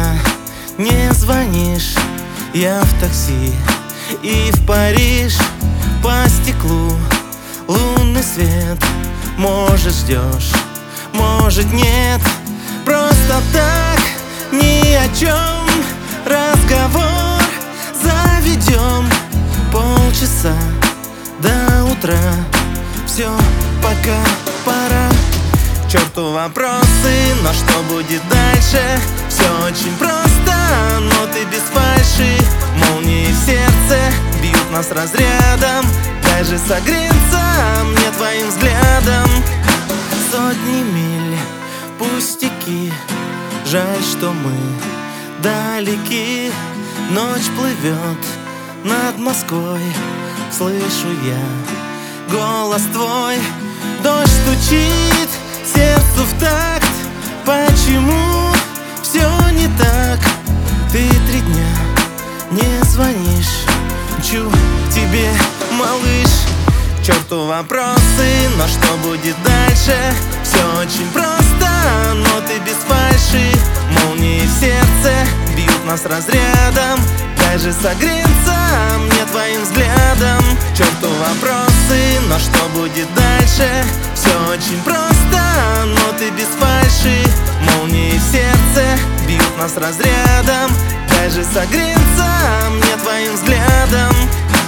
не звонишь. Я в такси и в Париж. По стеклу лунный свет. Может, ждешь, может, нет. Просто так, ни о чем разговор заведем. Полчаса до утра. Все, пока пора. К черту вопросы, но что будет дальше? Все очень просто, но ты без фальши. Молнии в сердце бьют нас разрядом. Дай же согреться мне твоим взглядом. Сотни миль, пустяки. Жаль, что мы далеки. Ночь плывет над Москвой. Слышу я голос твой. Дождь стучит сердцу в такт. Почему все не так? Ты 3 дня не звонишь. Чу тебе, малыш. К черту вопросы, но что будет дальше? Все очень просто, но ты без фальши. Молнии в сердце бьют нас разрядом. Дай же согреться мне твоим взглядом. К черту вопросы, но что будет дальше? Все очень просто, но ты без фальши. Молнии в сердце бьют нас разрядом. Дай же согреться мне твоим взглядом.